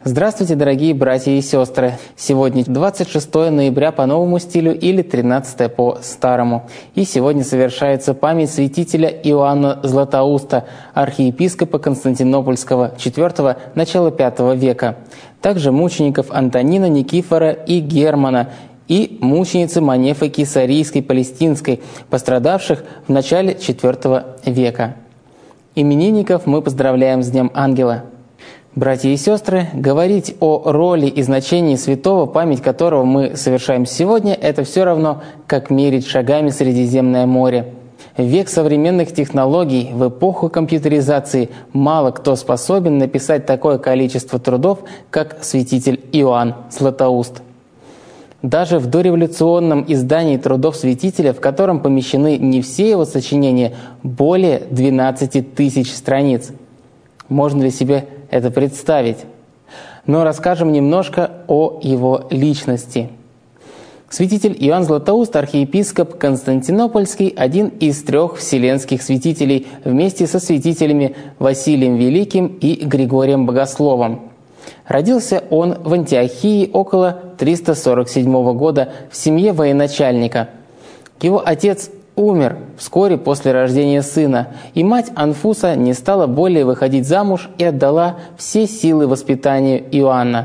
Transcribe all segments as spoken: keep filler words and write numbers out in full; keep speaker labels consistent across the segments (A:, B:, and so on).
A: Здравствуйте, дорогие братья и сестры! Сегодня двадцать шестое ноября по новому стилю или тринадцатое по старому. И сегодня совершается память святителя Иоанна Златоуста, архиепископа Константинопольского четвёртого – начала пятого века. Также мучеников Антонина, Никифора и Германа и мученицы Манефы Кесарийской Палестинской, пострадавших в начале четвёртого века. Именинников мы поздравляем с Днем Ангела. Братья и сестры, говорить о роли и значении святого, память которого мы совершаем сегодня, это все равно, как мерить шагами Средиземное море. В век современных технологий, в эпоху компьютеризации, мало кто способен написать такое количество трудов, как святитель Иоанн Златоуст. Даже в дореволюционном издании трудов святителя, в котором помещены не все его сочинения, более двенадцати тысяч страниц. Можно ли себе это представить? Но расскажем немножко о его личности. Святитель Иоанн Златоуст, архиепископ Константинопольский, один из трех вселенских святителей вместе со святителями Василием Великим и Григорием Богословом. Родился он в Антиохии около триста сорок седьмого года в семье военачальника. Его отец умер вскоре после рождения сына, и мать Анфуса не стала более выходить замуж и отдала все силы воспитанию Иоанна.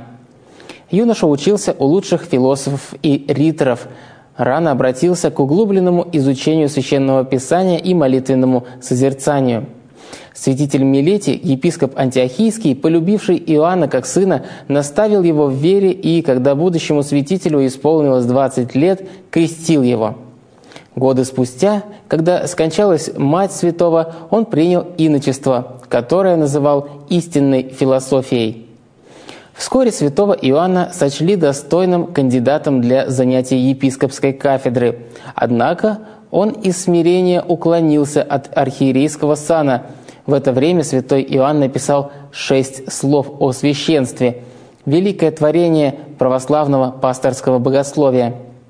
A: Юноша учился у лучших философов и риторов, рано обратился к углубленному изучению Священного Писания и молитвенному созерцанию. Святитель Милетий, епископ Антиохийский, полюбивший Иоанна как сына, наставил его в вере и, когда будущему святителю исполнилось двадцать лет, крестил его. Годы спустя, когда скончалась мать святого, он принял иночество, которое называл истинной философией. Вскоре святого Иоанна сочли достойным кандидатом для занятия епископской кафедры. Однако он из смирения уклонился от архиерейского сана. В это время святой Иоанн написал шесть слов о священстве, великое творение православного пасторского богословия.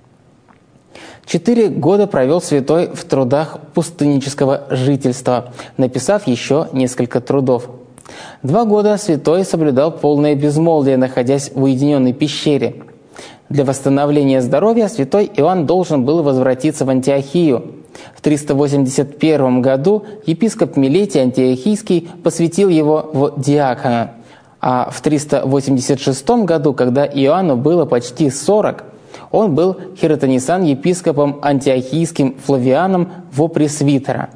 A: Четыре года провел святой в трудах пустыннического жительства, написав еще несколько трудов. Два года святой соблюдал полное безмолвие, находясь в уединенной пещере. Для восстановления здоровья святой Иоанн должен был возвратиться в Антиохию. В триста восемьдесят первом году епископ Милетий Антиохийский посвятил его в диакона, а в триста восемьдесят шестом году, когда Иоанну было почти сорок, он был хиротонисан епископом Антиохийским Флавианом во пресвитера.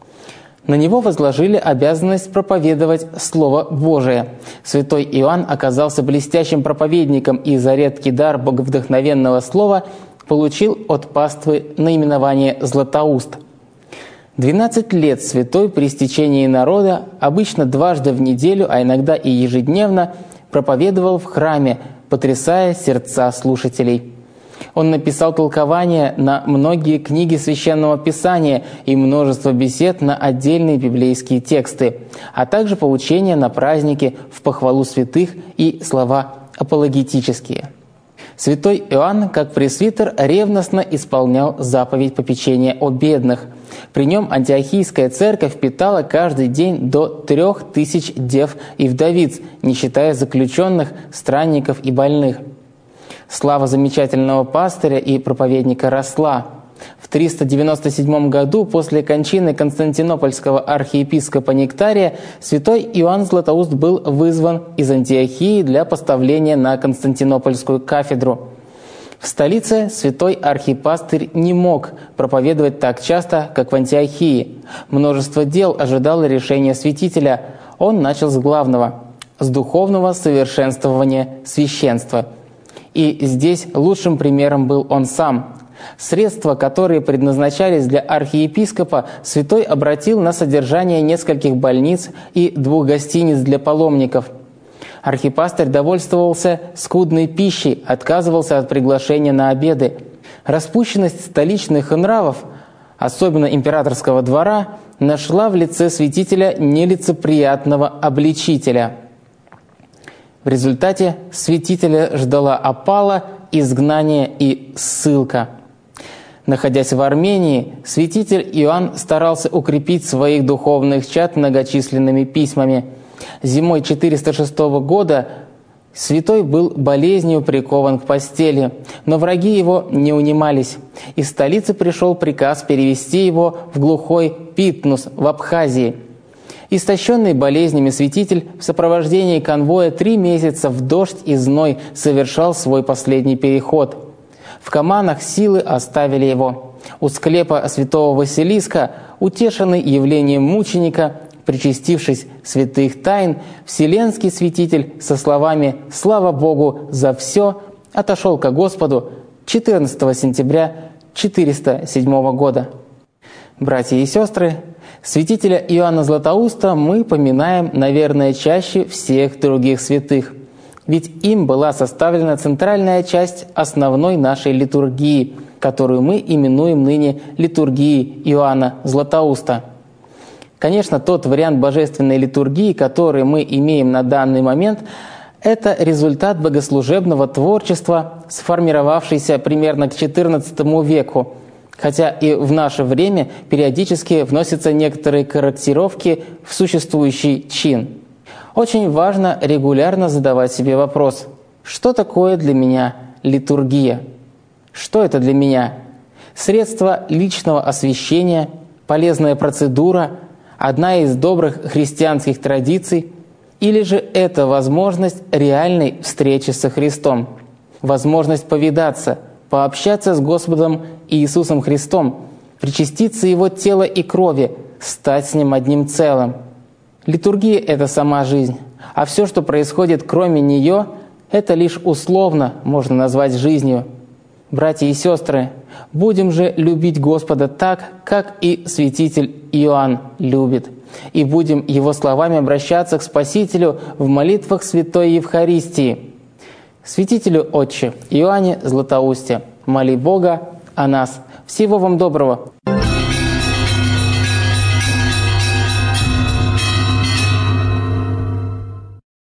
A: На него возложили обязанность проповедовать Слово Божие. Святой Иоанн оказался блестящим проповедником и за редкий дар боговдохновенного слова получил от паствы наименование «Златоуст». Двенадцать лет святой при стечении народа, обычно дважды в неделю, а иногда и ежедневно, проповедовал в храме, потрясая сердца слушателей. Он написал толкования на многие книги Священного Писания и множество бесед на отдельные библейские тексты, а также поучения на праздники в похвалу святых и слова апологетические. Святой Иоанн, как пресвитер, ревностно исполнял заповедь попечения о бедных. При нем Антиохийская церковь питала каждый день до трех тысяч дев и вдовиц, не считая заключенных, странников и больных. Слава замечательного пастыря и проповедника росла. В триста девяносто седьмом году, после кончины константинопольского архиепископа Нектария, святой Иоанн Златоуст был вызван из Антиохии для поставления на Константинопольскую кафедру. В столице святой архипастырь не мог проповедовать так часто, как в Антиохии. Множество дел ожидало решения святителя. Он начал с главного – с духовного совершенствования священства. И здесь лучшим примером был он сам. Средства, которые предназначались для архиепископа, святой обратил на содержание нескольких больниц и двух гостиниц для паломников. Архипастырь довольствовался скудной пищей, отказывался от приглашения на обеды. Распущенность столичных нравов, особенно императорского двора, нашла в лице святителя нелицеприятного обличителя. В результате святителя ждала опала, изгнание и ссылка. Находясь в Армении, святитель Иоанн старался укрепить своих духовных чад многочисленными письмами. Зимой четыреста шестого года Святой был болезнью прикован к постели, но враги его не унимались. Из столицы пришел приказ перевести его в глухой Питнус в Абхазии. Истощенный болезнями святитель в сопровождении конвоя три месяца в дождь и зной совершал свой последний переход. В Каманах силы оставили его. У склепа святого Василиска, утешенный явлением мученика, причастившись святых тайн, вселенский святитель со словами «Слава Богу за все» отошел ко Господу четырнадцатого сентября четыреста седьмого года. Братья и сестры, святителя Иоанна Златоуста мы поминаем, наверное, чаще всех других святых, ведь им была составлена центральная часть основной нашей литургии, которую мы именуем ныне литургией Иоанна Златоуста. Конечно, тот вариант божественной литургии, который мы имеем на данный момент, это результат богослужебного творчества, сформировавшийся примерно к четырнадцатому веку, хотя и в наше время периодически вносятся некоторые корректировки в существующий чин. Очень важно регулярно задавать себе вопрос: что такое для меня литургия? Что это для меня? Средство личного освящения, полезная процедура, одна из добрых христианских традиций, или же это возможность реальной встречи со Христом, возможность повидаться, пообщаться с Господом Иисусом Христом, причаститься Его тела и крови, стать с Ним одним целым. Литургия — это сама жизнь, а все, что происходит кроме нее, это лишь условно можно назвать жизнью. Братья и сестры, будем же любить Господа так, как и святитель Иоанн любит, и будем его словами обращаться к Спасителю в молитвах Святой Евхаристии. Святителю Отче Иоанне Златоусте, моли Бога о нас. Всего вам доброго!